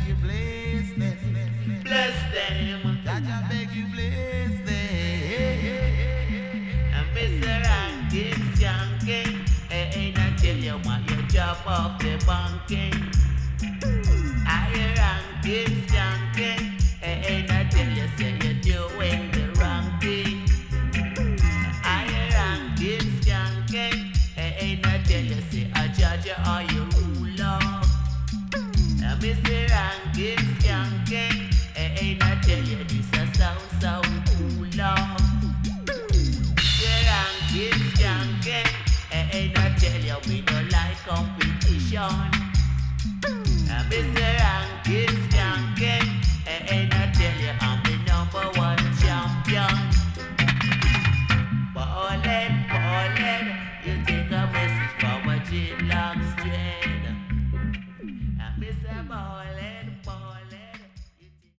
you bless them. Bless them. Jaja beg you bless them. And Mr. Ranking, Skanking, ain't I tell you what you drop off the banking. I ranking,